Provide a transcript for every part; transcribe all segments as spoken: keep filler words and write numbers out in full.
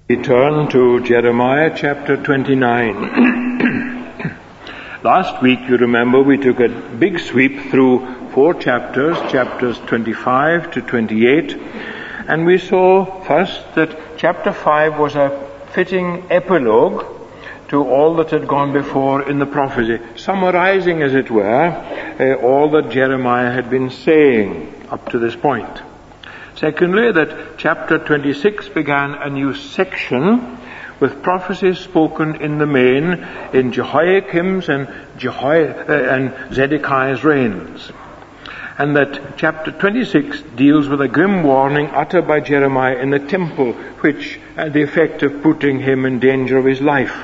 We turn to Jeremiah chapter twenty-nine. Last week, you remember, we took a big sweep through four chapters, chapters twenty-five to twenty-eight, and we saw first that chapter five was a fitting epilogue to all that had gone before in the prophecy, summarizing, as it were, uh, all that Jeremiah had been saying up to this point. Secondly, that chapter twenty-six began a new section with prophecies spoken in the main in Jehoiakim's and, Jeho- uh, and Zedekiah's reigns. And that chapter twenty-six deals with a grim warning uttered by Jeremiah in the temple, which had the effect of putting him in danger of his life.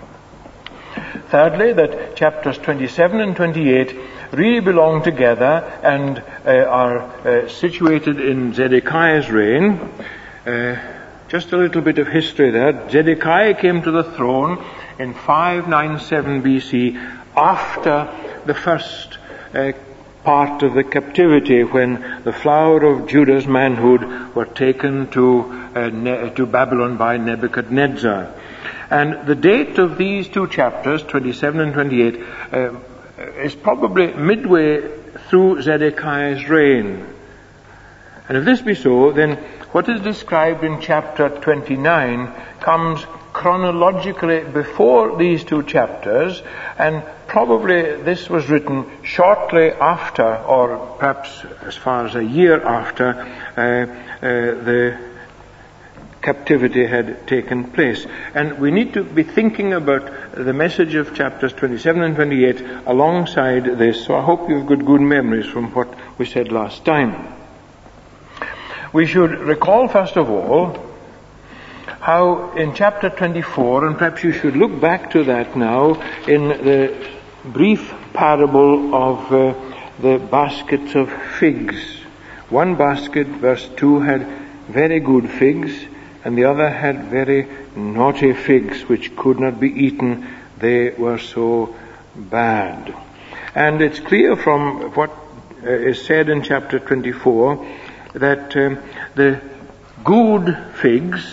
Thirdly, that chapters twenty-seven and twenty-eight really belong together and uh, are uh, situated in Zedekiah's reign. Uh, just a little bit of history there. Zedekiah came to the throne in five ninety-seven B C after the first uh, part of the captivity, when the flower of Judah's manhood were taken to, uh, ne- to Babylon by Nebuchadnezzar. And the date of these two chapters, twenty-seven and twenty-eight, uh, is probably midway through Zedekiah's reign. And if this be so, then what is described in chapter twenty-nine comes chronologically before these two chapters, and probably this was written shortly after, or perhaps as far as a year after, uh, uh, the captivity had taken place. And we need to be thinking about the message of chapters twenty-seven and twenty-eight alongside this. So I hope you've got good memories from what we said last time. We should recall, first of all, how in chapter twenty-four, and perhaps you should look back to that now, in the brief parable of uh, the baskets of figs. One basket, verse two, had very good figs, and the other had very naughty figs which could not be eaten. They were so bad. And it's clear from what uh, is said in chapter twenty-four that um, the good figs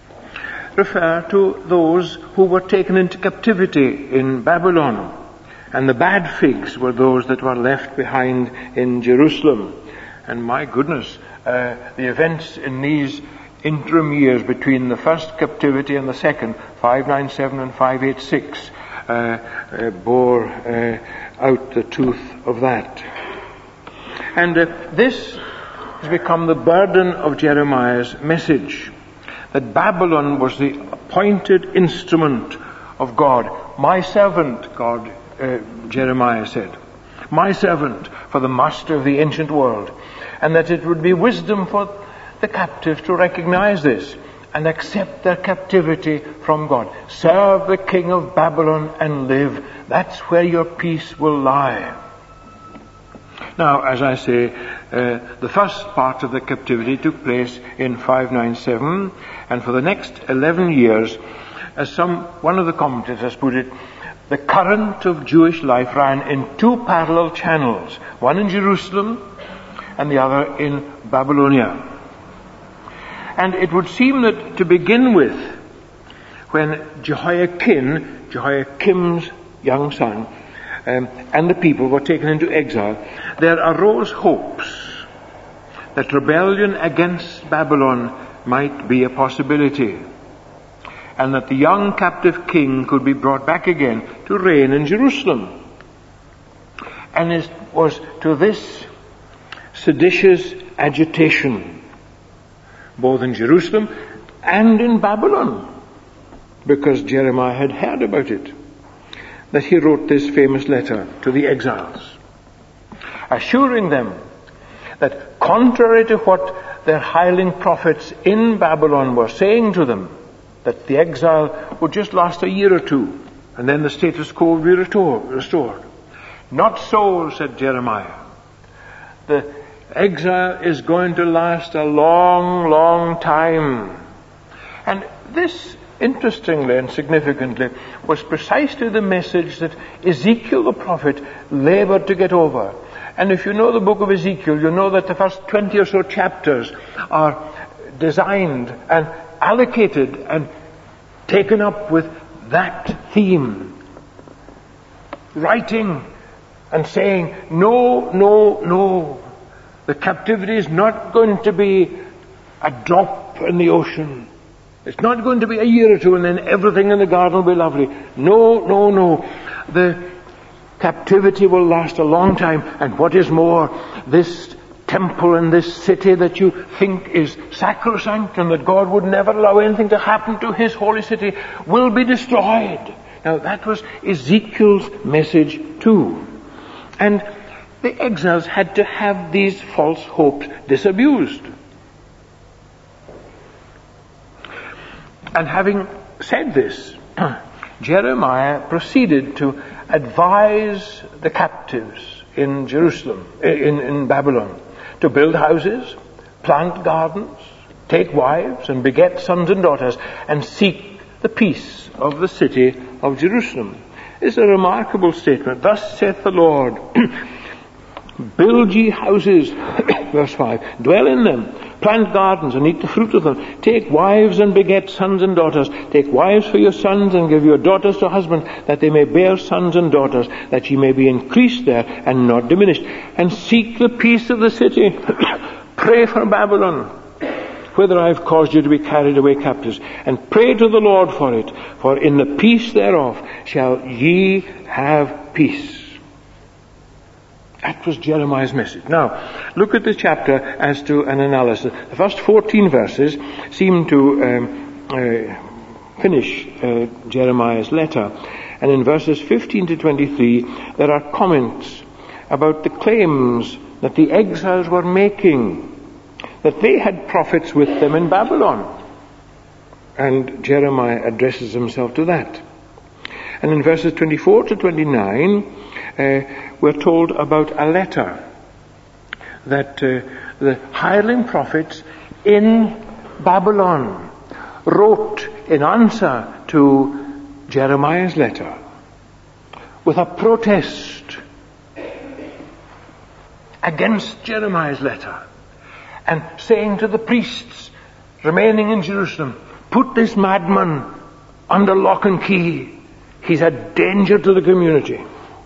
refer to those who were taken into captivity in Babylon, and the bad figs were those that were left behind in Jerusalem. And my goodness, uh, the events in these interim years between the first captivity and the second, five ninety-seven and five eighty-six, uh, uh, bore uh, out the truth of that. And uh, this has become the burden of Jeremiah's message, that Babylon was the appointed instrument of God. My servant, God, uh, Jeremiah said, my servant for the master of the ancient world, and that it would be wisdom for the captives to recognize this and accept their captivity from God. Serve the king of Babylon and live. That's where your peace will lie. Now, as I say, uh, the first part of the captivity took place in five ninety-seven, and for the next eleven years, as some one of the commentators put it, the current of Jewish life ran in two parallel channels, one in Jerusalem and the other in Babylonia. And it would seem that to begin with, when Jehoiakim, Jehoiakim's young son, um, and the people were taken into exile, there arose hopes that rebellion against Babylon might be a possibility, and that the young captive king could be brought back again to reign in Jerusalem. And it was to this seditious agitation, both in Jerusalem and in Babylon, because Jeremiah had heard about it, that he wrote this famous letter to the exiles, assuring them that contrary to what their hireling prophets in Babylon were saying to them, that the exile would just last a year or two, and then the status quo would be restored. Not so, said Jeremiah. The exile is going to last a long, long time. And this, interestingly and significantly, was precisely the message that Ezekiel the prophet labored to get over. And if you know the book of Ezekiel, you know that the first twenty or so chapters are designed and allocated and taken up with that theme, writing and saying, no, no, no, the captivity is not going to be a drop in the ocean. It's not going to be a year or two and then everything in the garden will be lovely. No, no, no. The captivity will last a long time, and what is more, this temple and this city that you think is sacrosanct and that God would never allow anything to happen to his holy city will be destroyed. Now that was Ezekiel's message too. And the exiles had to have these false hopes disabused. And having said this, Jeremiah proceeded to advise the captives in Jerusalem, in, in Babylon, to build houses, plant gardens, take wives, and beget sons and daughters, and seek the peace of the city of Jerusalem. It's a remarkable statement. Thus saith the Lord, build ye houses, verse five, dwell in them, plant gardens and eat the fruit of them. Take wives and beget sons and daughters. Take wives for your sons and give your daughters to husbands, that they may bear sons and daughters, that ye may be increased there and not diminished. And seek the peace of the city. Pray for Babylon, whither I have caused you to be carried away captives. And pray to the Lord for it, for in the peace thereof shall ye have peace. That was Jeremiah's message. Now, look at the chapter as to an analysis. The first fourteen verses seem to um, uh, finish uh, Jeremiah's letter. And in verses fifteen to twenty-three, there are comments about the claims that the exiles were making, that they had prophets with them in Babylon. And Jeremiah addresses himself to that. And in verses twenty-four to twenty-nine, uh, we're told about a letter that uh, the hireling prophets in Babylon wrote in answer to Jeremiah's letter with a protest against Jeremiah's letter, and saying to the priests remaining in Jerusalem, put this madman under lock and key. He's a danger to the community.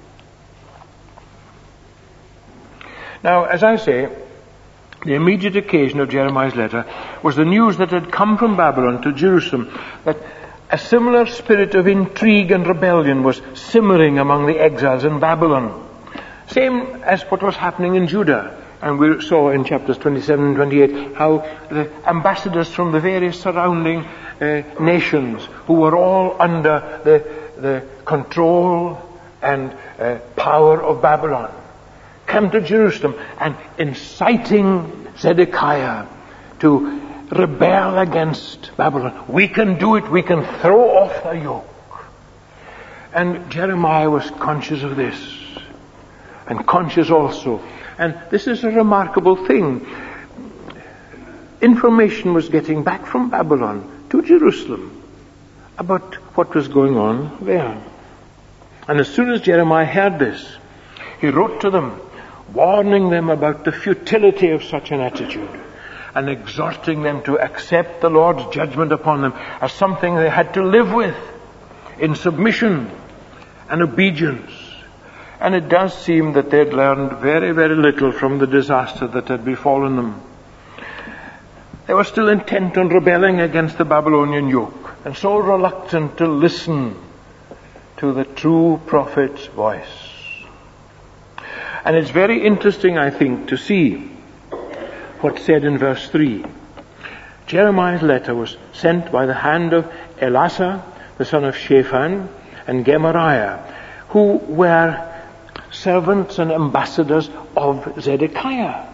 Now, as I say, the immediate occasion of Jeremiah's letter was the news that had come from Babylon to Jerusalem, that a similar spirit of intrigue and rebellion was simmering among the exiles in Babylon. Same as what was happening in Judah. And we saw in chapters twenty-seven and twenty-eight how the ambassadors from the various surrounding uh, nations, who were all under the, the control and uh, power of Babylon, come to Jerusalem and inciting Zedekiah to rebel against Babylon. We can do it. We can throw off the yoke. And Jeremiah was conscious of this, and conscious also. And this is a remarkable thing. Information was getting back from Babylon to Jerusalem about what was going on there. And as soon as Jeremiah heard this, he wrote to them, warning them about the futility of such an attitude, and exhorting them to accept the Lord's judgment upon them as something they had to live with in submission and obedience. And it does seem that they'd learned very, very little from the disaster that had befallen them. They were still intent on rebelling against the Babylonian yoke, and so reluctant to listen to the true prophet's voice. And it's very interesting, I think, to see what's said in verse three. Jeremiah's letter was sent by the hand of Elasah, the son of Shaphan, and Gemariah, who were servants and ambassadors of Zedekiah,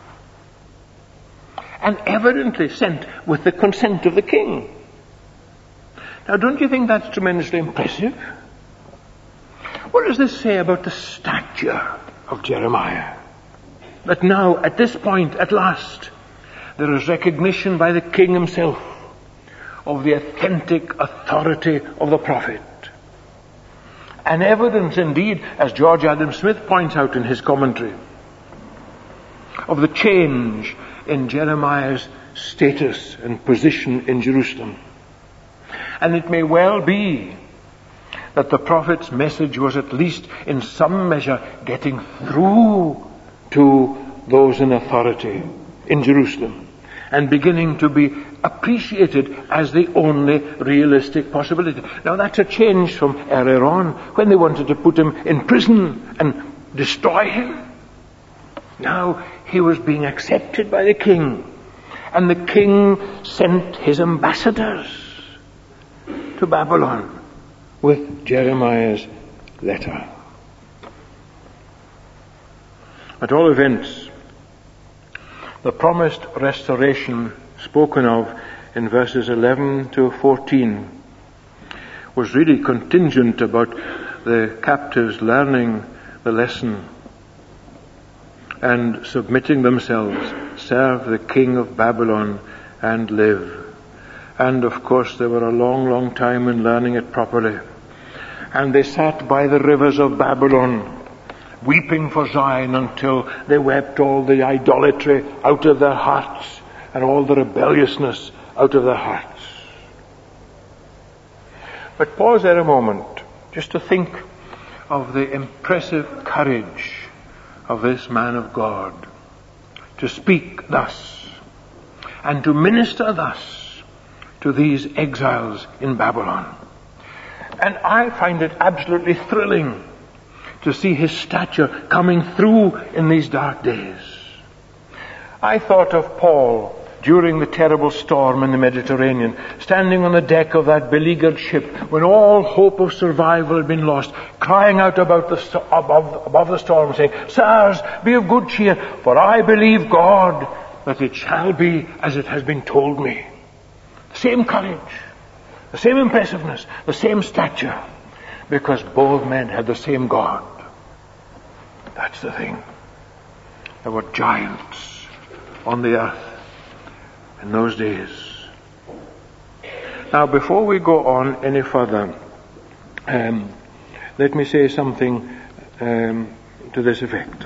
and evidently sent with the consent of the king. Now, don't you think that's tremendously impressive? What does this say about the stature of Jeremiah? That now, at this point, at last, there is recognition by the king himself of the authentic authority of the prophet. And evidence indeed, as George Adam Smith points out in his commentary, of the change in Jeremiah's status and position in Jerusalem. And it may well be that the prophet's message was at least in some measure getting through to those in authority in Jerusalem and beginning to be appreciated as the only realistic possibility. Now that's a change from earlier on when they wanted to put him in prison and destroy him. Now he was being accepted by the king, and the king sent his ambassadors to Babylon with Jeremiah's letter. At all events, the promised restoration spoken of in verses eleven to fourteen was really contingent about the captives learning the lesson and submitting themselves, serve the king of Babylon and live. And of course they were a long, long time in learning it properly. And they sat by the rivers of Babylon, weeping for Zion until they wept all the idolatry out of their hearts and all the rebelliousness out of their hearts. But pause there a moment just to think of the impressive courage of this man of God to speak thus and to minister thus to these exiles in Babylon. And I find it absolutely thrilling to see his stature coming through in these dark days. I thought of Paul during the terrible storm in the Mediterranean, standing on the deck of that beleaguered ship when all hope of survival had been lost, crying out about the st- above, above the storm, saying, "Sirs, be of good cheer, for I believe God that it shall be as it has been told me." The same courage, the same impressiveness, the same stature, because both men had the same God. That's the thing. There were giants on the earth in those days. Now, before we go on any further, um, let me say something um, to this effect.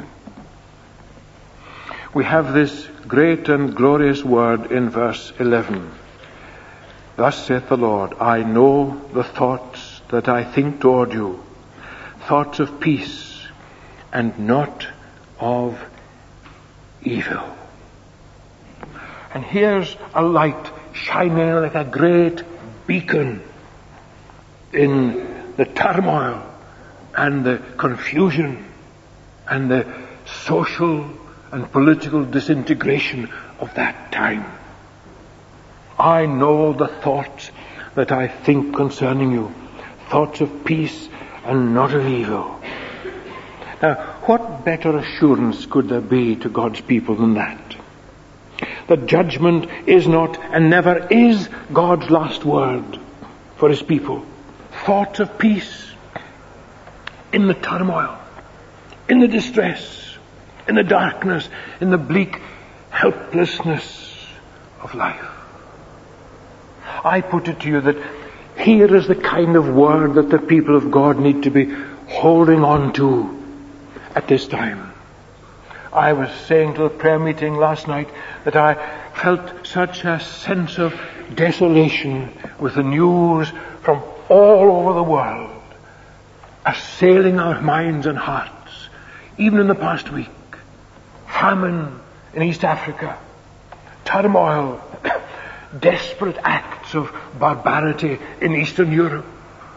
We have this great and glorious word in verse eleven. "Thus saith the Lord, I know the thoughts that I think toward you, thoughts of peace and not of evil." And here's a light shining like a great beacon in the turmoil and the confusion and the social and political disintegration of that time. I know the thoughts that I think concerning you, thoughts of peace and not of evil. Now, what better assurance could there be to God's people than that? That judgment is not and never is God's last word for his people. Thoughts of peace in the turmoil, in the distress, in the darkness, in the bleak helplessness of life. I put it to you that here is the kind of word that the people of God need to be holding on to at this time. I was saying to the prayer meeting last night that I felt such a sense of desolation with the news from all over the world assailing our minds and hearts, even in the past week. Famine in East Africa, turmoil, desperate acts of barbarity in Eastern Europe,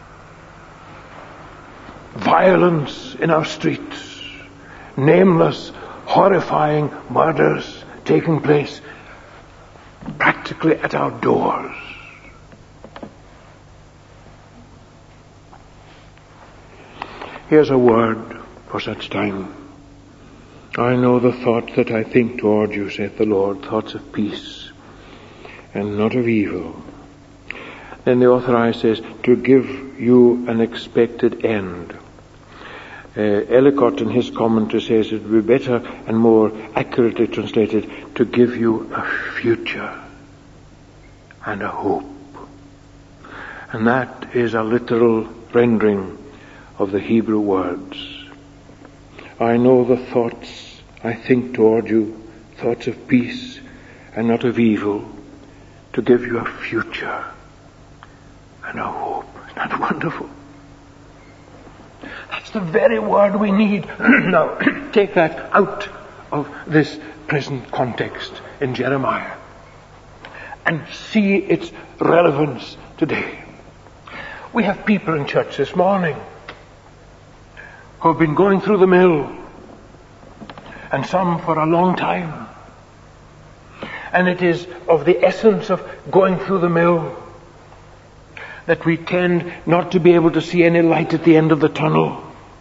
violence in our streets, nameless, horrifying murders taking place practically at our doors. Here's a word for such time. I know the thoughts that I think toward you, saith the Lord, thoughts of peace and not of evil. Then the authorized says, to give you an expected end. Uh, Ellicott in his commentary says it would be better and more accurately translated, to give you a future and a hope. And that is a literal rendering of the Hebrew words. I know the thoughts I think toward you, thoughts of peace and not of evil, to give you a future and a hope. Isn't that wonderful? That's the very word we need. Now, take that out of this present context in Jeremiah and see its relevance today. We have people in church this morning who have been going through the mill, and some for a long time. And it is of the essence of going through the mill that we tend not to be able to see any light at the end of the tunnel.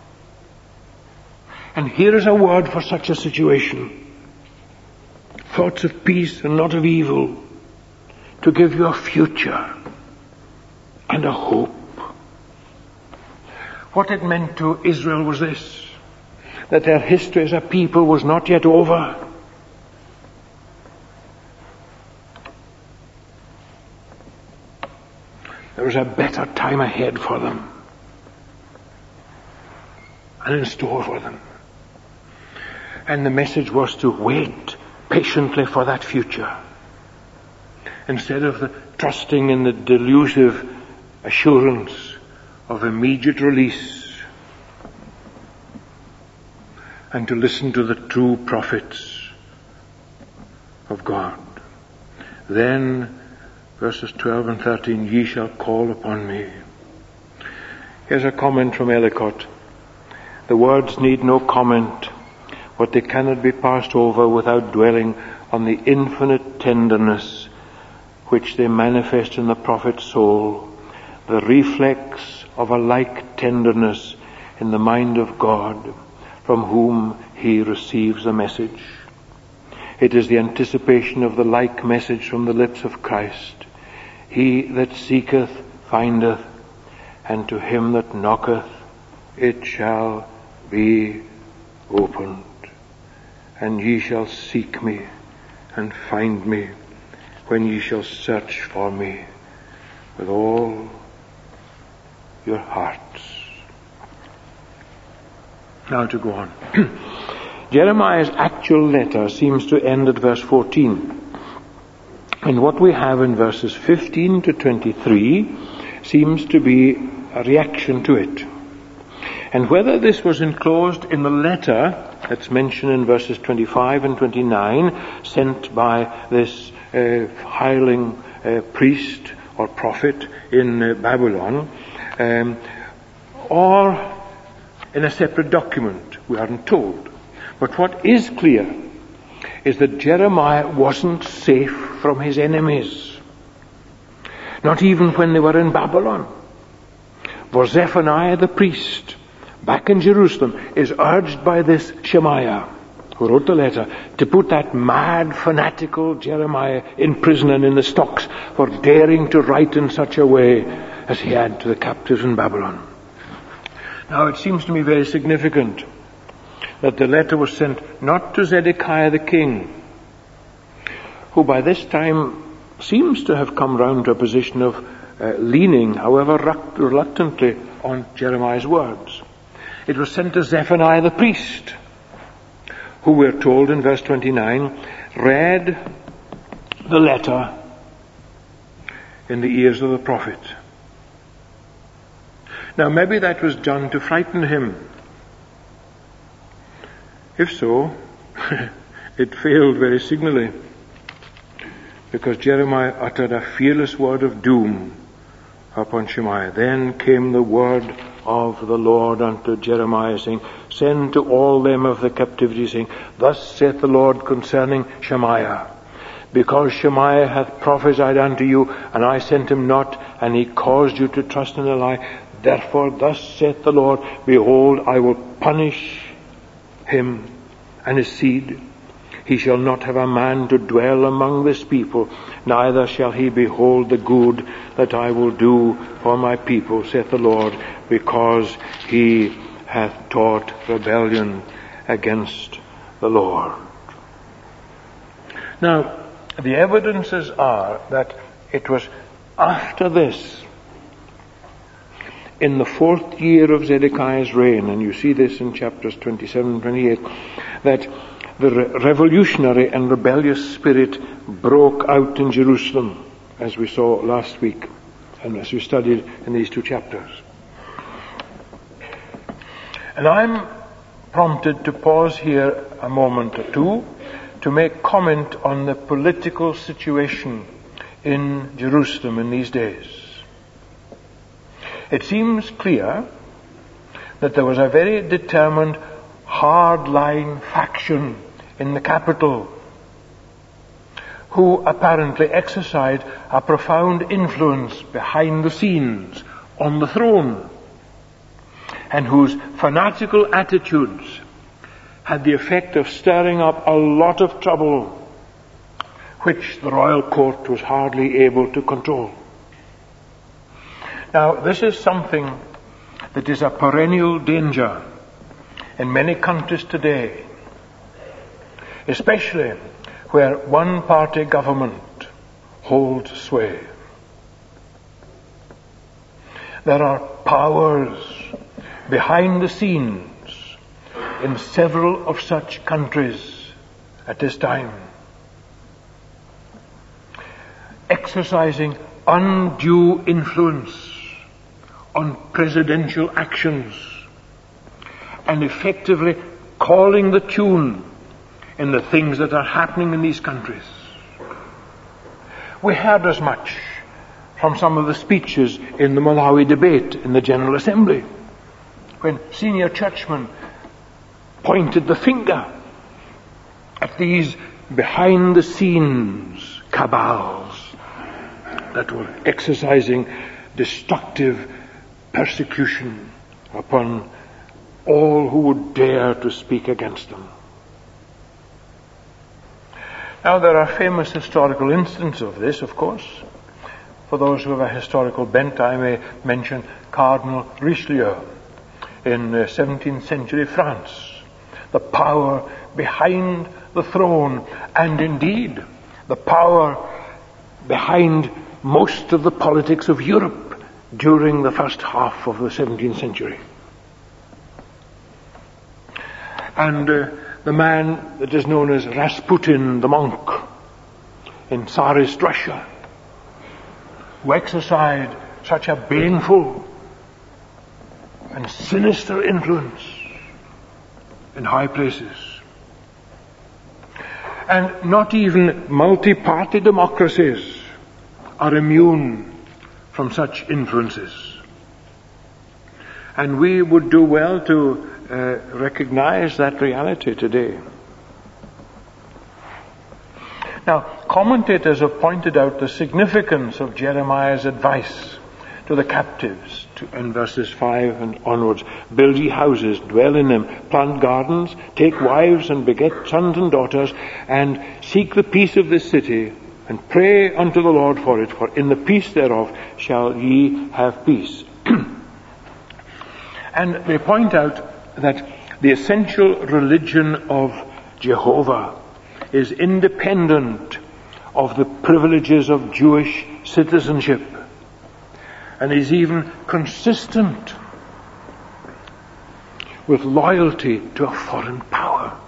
And here is a word for such a situation. Thoughts of peace and not of evil, to give you a future and a hope. What it meant to Israel was this, that their history as a people was not yet over. There was a better time ahead for them and in store for them. And the message was to wait patiently for that future, instead of the trusting in the delusive assurance of immediate release, and to listen to the true prophets of God. Then, verses twelve and thirteen, ye shall call upon me. Here's a comment from Ellicott. The words need no comment, but they cannot be passed over without dwelling on the infinite tenderness which they manifest in the prophet's soul, the reflex of a like tenderness in the mind of God, from whom he receives the message. It is the anticipation of the like message from the lips of Christ. He that seeketh findeth, and to him that knocketh it shall be opened. And ye shall seek me and find me when ye shall search for me with all your hearts. Now to go on. Jeremiah's actual letter seems to end at verse fourteen. And what we have in verses fifteen to twenty-three seems to be a reaction to it. And whether this was enclosed in the letter that's mentioned in verses twenty-five and twenty-nine, sent by this uh, hireling uh, priest or prophet in uh, Babylon, um, or in a separate document, we aren't told. But what is clear is that Jeremiah wasn't safe from his enemies, not even when they were in Babylon. For Zephaniah the priest, back in Jerusalem, is urged by this Shemaiah, who wrote the letter, to put that mad, fanatical Jeremiah in prison and in the stocks for daring to write in such a way as he had to the captives in Babylon. Now it seems to me very significant that the letter was sent not to Zedekiah the king, who by this time seems to have come round to a position of uh, leaning, however reluctantly, on Jeremiah's words. It was sent to Zephaniah the priest, who we're told in verse twenty-nine, read the letter in the ears of the prophet. Now maybe that was done to frighten him. If so, it failed very signally, because Jeremiah uttered a fearless word of doom upon Shemaiah. Then came the word of the Lord unto Jeremiah, saying, send to all them of the captivity, saying, thus saith the Lord concerning Shemaiah, because Shemaiah hath prophesied unto you, and I sent him not, and he caused you to trust in a lie. Therefore thus saith the Lord, behold, I will punish him and his seed. He shall not have a man to dwell among this people, neither shall he behold the good that I will do for my people, saith the Lord, because he hath taught rebellion against the Lord. Now, the evidences are that it was after this, in the fourth year of Zedekiah's reign, and you see this in chapters twenty-seven and twenty-eight, that the re- revolutionary and rebellious spirit broke out in Jerusalem, as we saw last week, and as we studied in these two chapters. And I'm prompted to pause here a moment or two to make comment on the political situation in Jerusalem in these days. It seems clear that there was a very determined hardline faction in the capital who apparently exercised a profound influence behind the scenes on the throne, and whose fanatical attitudes had the effect of stirring up a lot of trouble, which the royal court was hardly able to control. Now, this is something that is a perennial danger in many countries today, especially where one-party government holds sway. There are powers behind the scenes in several of such countries at this time, exercising undue influence on presidential actions and effectively calling the tune in the things that are happening in these countries. We heard as much from some of the speeches in the Malawi debate in the General Assembly, when senior churchmen pointed the finger at these behind-the-scenes cabals that were exercising destructive persecution upon all who would dare to speak against them. Now, there are famous historical instances of this, of course. For those who have a historical bent, I may mention Cardinal Richelieu in uh, seventeenth century France. The power behind the throne, and indeed the power behind most of the politics of Europe during the first half of the seventeenth century. And uh, the man that is known as Rasputin the monk in Tsarist Russia, who exercised such a baneful and sinister influence in high places. And not even multi-party democracies are immune from such influences. And we would do well to uh, recognize that reality today. Now, commentators have pointed out the significance of Jeremiah's advice to the captives to, in verses five and onwards. Build ye houses, dwell in them, plant gardens, take wives and beget sons and daughters, and seek the peace of this city, and pray unto the Lord for it, for in the peace thereof shall ye have peace. And they point out that the essential religion of Jehovah is independent of the privileges of Jewish citizenship, and is even consistent with loyalty to a foreign power.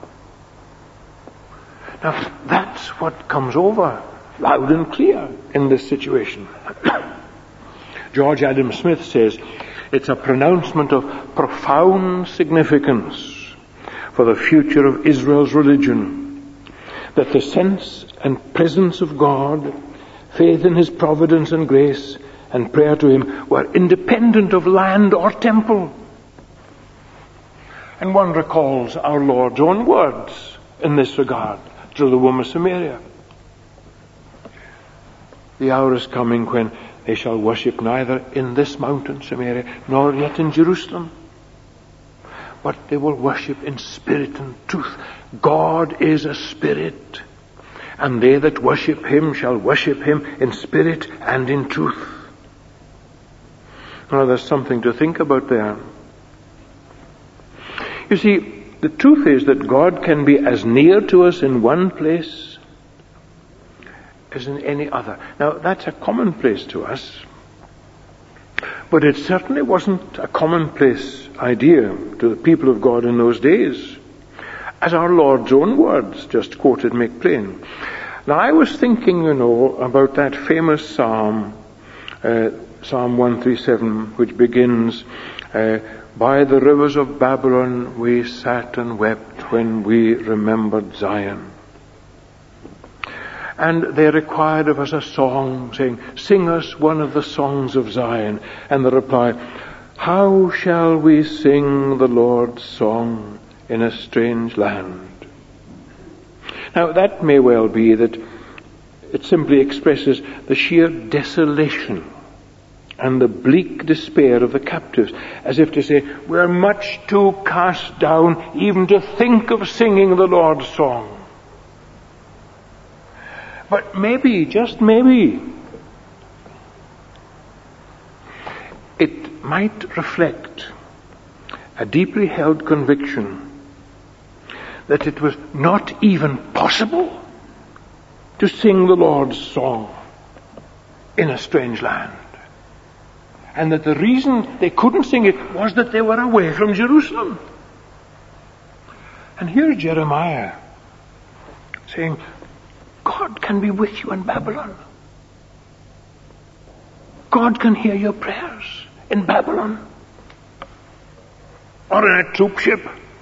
Now, that's what comes over loud and clear in this situation. George Adam Smith says, it's a pronouncement of profound significance for the future of Israel's religion, that the sense and presence of God, faith in His providence and grace, and prayer to Him were independent of land or temple. And one recalls our Lord's own words in this regard to the woman of Samaria. The hour is coming when they shall worship neither in this mountain, Samaria, nor yet in Jerusalem, but they will worship in spirit and truth. God is a spirit, and they that worship Him shall worship Him in spirit and in truth. Now, there's something to think about there. You see, the truth is that God can be as near to us in one place as in any other. Now, that's a commonplace to us, but it certainly wasn't a commonplace idea to the people of God in those days, as our Lord's own words, just quoted, make plain. Now, I was thinking, you know, about that famous psalm, uh, Psalm one thirty-seven, which begins, uh, by the rivers of Babylon we sat and wept when we remembered Zion. And they required of us a song, saying, sing us one of the songs of Zion. And the reply, how shall we sing the Lord's song in a strange land? Now that may well be that it simply expresses the sheer desolation and the bleak despair of the captives, as if to say, we're much too cast down even to think of singing the Lord's song. But maybe, just maybe, it might reflect a deeply held conviction that it was not even possible to sing the Lord's song in a strange land. And that the reason they couldn't sing it was that they were away from Jerusalem. And here's Jeremiah saying, God can be with you in Babylon. God can hear your prayers in Babylon. Or in a troop ship.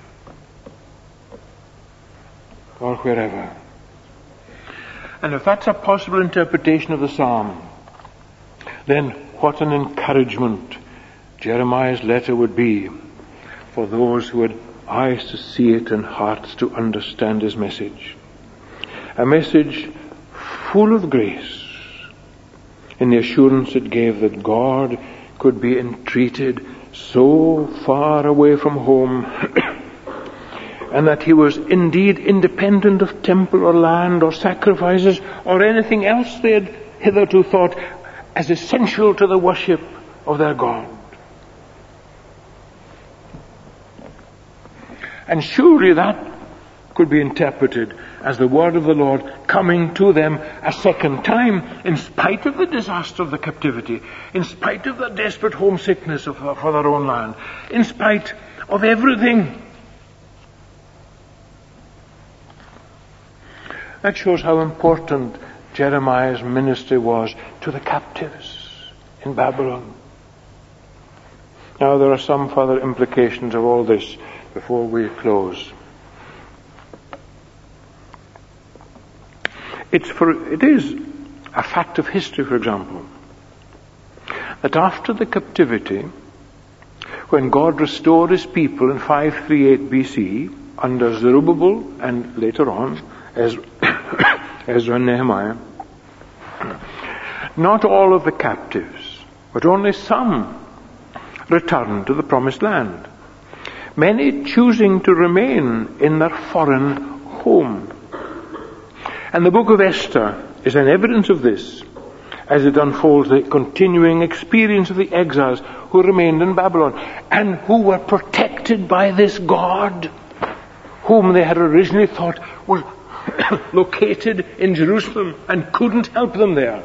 Or wherever. And if that's a possible interpretation of the psalm, then what an encouragement Jeremiah's letter would be for those who had eyes to see it and hearts to understand his message. A message full of grace in the assurance it gave that God could be entreated so far away from home and that he was indeed independent of temple or land or sacrifices or anything else they had hitherto thought as essential to the worship of their God. And surely that could be interpreted as the word of the Lord coming to them a second time, in spite of the disaster of the captivity, in spite of the desperate homesickness of, for their own land, in spite of everything. That shows how important Jeremiah's ministry was to the captives in Babylon. Now there are some further implications of all this before we close. It's for, it is a fact of history, for example, that after the captivity, when God restored his people in five thirty-eight B C under Zerubbabel and later on Ezra, Ezra and Nehemiah, not all of the captives, but only some returned to the promised land, many choosing to remain in their foreign home. And the book of Esther is an evidence of this as it unfolds the continuing experience of the exiles who remained in Babylon and who were protected by this God whom they had originally thought was located in Jerusalem and couldn't help them there.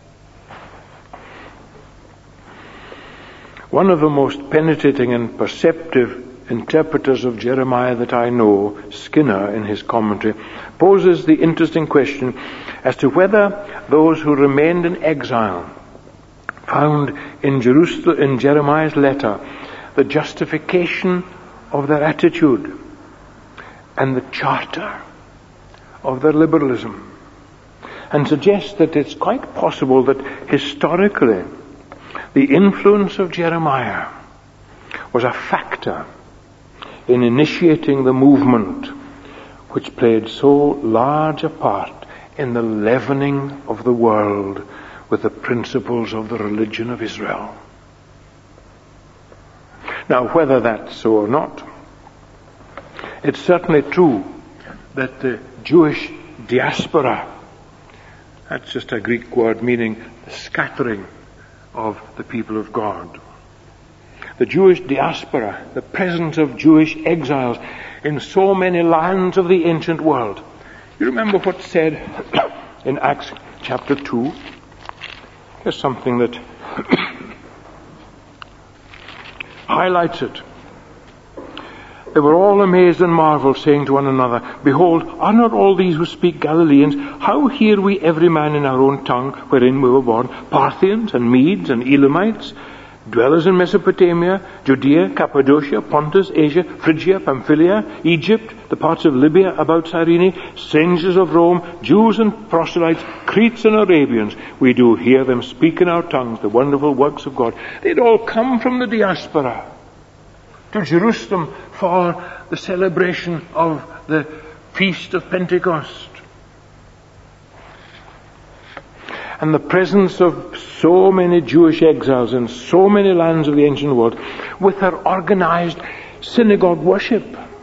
One of the most penetrating and perceptive interpreters of Jeremiah that I know, Skinner, in his commentary, poses the interesting question as to whether those who remained in exile found in Jerusalem, in Jeremiah's letter, the justification of their attitude and the charter of their liberalism, and suggests that it's quite possible that historically the influence of Jeremiah was a factor in initiating the movement which played so large a part in the leavening of the world with the principles of the religion of Israel. Now, whether that's so or not, it's certainly true that the Jewish diaspora, that's just a Greek word meaning the scattering of the people of God. The Jewish diaspora, the presence of Jewish exiles in so many lands of the ancient world. You remember what's said in Acts chapter two? Here's something that highlights it. They were all amazed and marveled, saying to one another, Behold, are not all these who speak Galileans? How hear we every man in our own tongue wherein we were born? Parthians and Medes and Elamites, dwellers in Mesopotamia, Judea, Cappadocia, Pontus, Asia, Phrygia, Pamphylia, Egypt, the parts of Libya about Cyrene, strangers of Rome, Jews and proselytes, Cretes and Arabians, we do hear them speak in our tongues the wonderful works of God. They'd all come from the diaspora to Jerusalem for the celebration of the Feast of Pentecost. And the presence of so many Jewish exiles in so many lands of the ancient world, with their organized synagogue worship,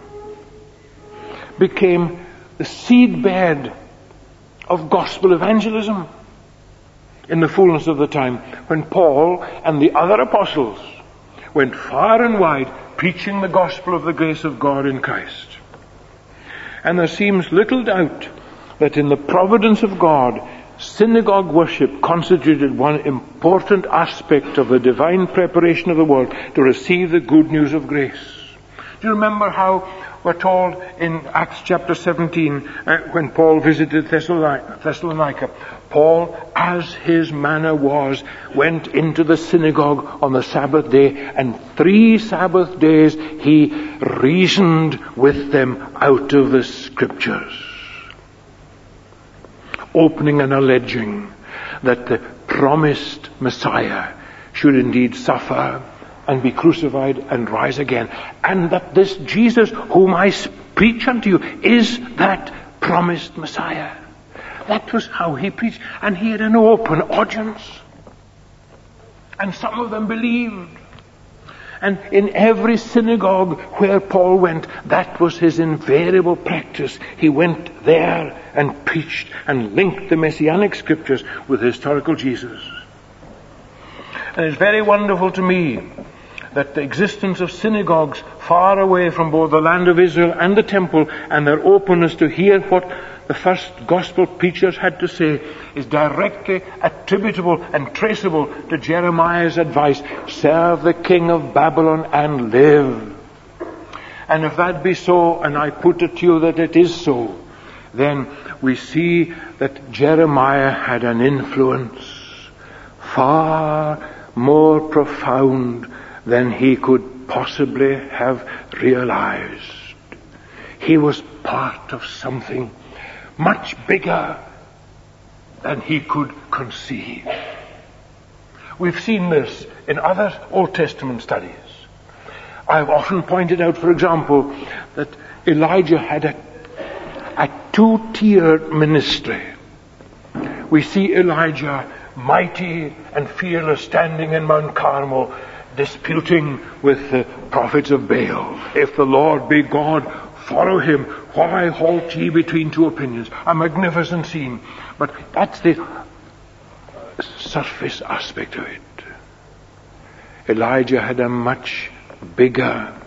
became the seedbed of gospel evangelism in the fullness of the time, when Paul and the other apostles went far and wide preaching the gospel of the grace of God in Christ. And there seems little doubt that in the providence of God, synagogue worship constituted one important aspect of the divine preparation of the world to receive the good news of grace. Do you remember how we're told in Acts chapter seventeen, uh, when Paul visited Thessalonica, Paul, as his manner was, went into the synagogue on the Sabbath day, and three Sabbath days he reasoned with them out of the Scriptures, opening and alleging that the promised Messiah should indeed suffer and be crucified and rise again, and that this Jesus whom I preach unto you is that promised Messiah. That was how he preached, and he had an open audience, and some of them believed. And in every synagogue where Paul went, that was his invariable practice. He went there and preached and linked the Messianic Scriptures with historical Jesus. And it's very wonderful to me that the existence of synagogues far away from both the land of Israel and the temple, and their openness to hear what the first gospel preachers had to say, is directly attributable and traceable to Jeremiah's advice, serve the king of Babylon and live. And if that be so, and I put it to you that it is so, then we see that Jeremiah had an influence far more profound than he could possibly have realized. He was part of something much bigger than he could conceive. We've seen this in other Old Testament studies. I've often pointed out, for example, that Elijah had a, a two-tiered ministry. We see Elijah mighty and fearless standing in Mount Carmel, disputing with the prophets of Baal. If the Lord be God, follow him. Why halt ye between two opinions? A magnificent scene. But that's the surface aspect of it. Elijah had a much bigger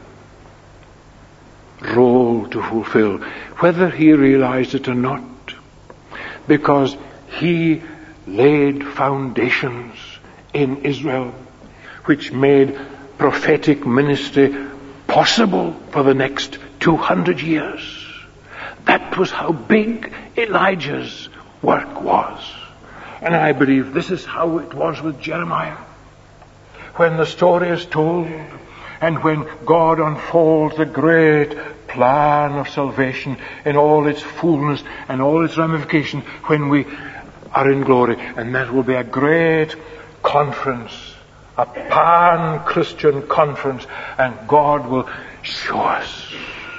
role to fulfill, whether he realized it or not, because he laid foundations in Israel which made prophetic ministry possible for the next two hundred years. That was how big Elijah's work was. And I believe this is how it was with Jeremiah. When the story is told, and when God unfolds the great plan of salvation in all its fullness and all its ramifications, when we are in glory, and that will be a great conference, a pan-Christian conference, and God will show us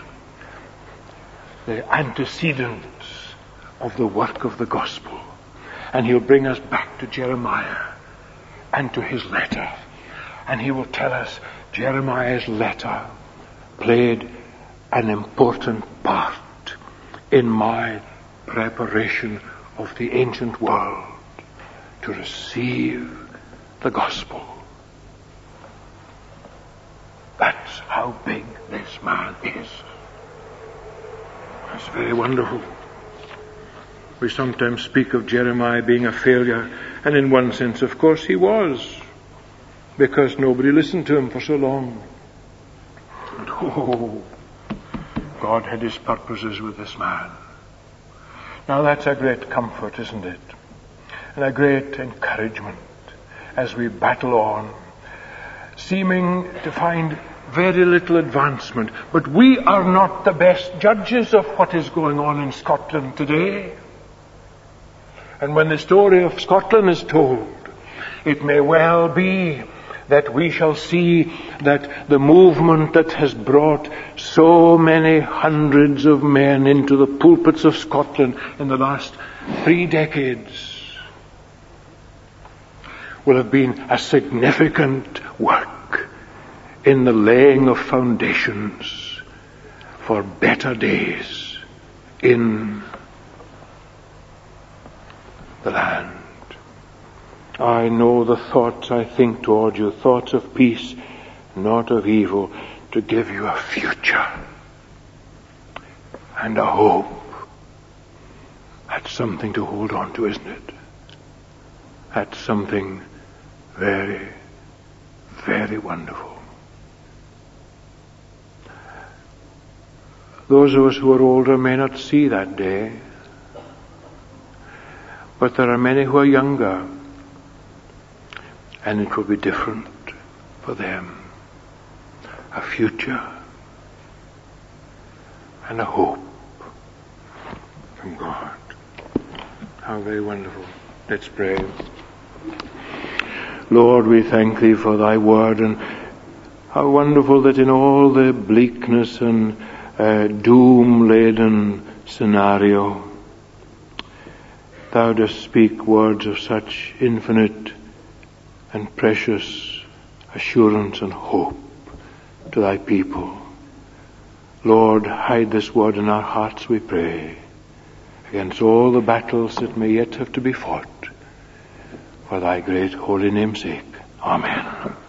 the antecedents of the work of the gospel. And he'll bring us back to Jeremiah and to his letter. And he will tell us Jeremiah's letter played an important part in my preparation of the ancient world to receive the gospel. That's how big this man is. It's very wonderful. We sometimes speak of Jeremiah being a failure, and in one sense, of course, he was, because nobody listened to him for so long. But oh, God had his purposes with this man. Now that's a great comfort, isn't it? And a great encouragement as we battle on, seeming to find very little advancement. But we are not the best judges of what is going on in Scotland today. And when the story of Scotland is told, it may well be that we shall see that the movement that has brought so many hundreds of men into the pulpits of Scotland in the last three decades will have been a significant work in the laying of foundations for better days in the land. I know the thoughts I think toward you, thoughts of peace, not of evil, to give you a future and a hope. That's something to hold on to, isn't it? That's something very, very wonderful. Those of us who are older may not see that day, but there are many who are younger, and it will be different for them. A future and a hope from God. How very wonderful. Let's pray. Lord, we thank thee for thy word, and how wonderful that in all the bleakness and uh, doom-laden scenario, thou dost speak words of such infinite and precious assurance and hope to thy people. Lord, hide this word in our hearts, we pray, against all the battles that may yet have to be fought, for thy great holy name's sake. Amen.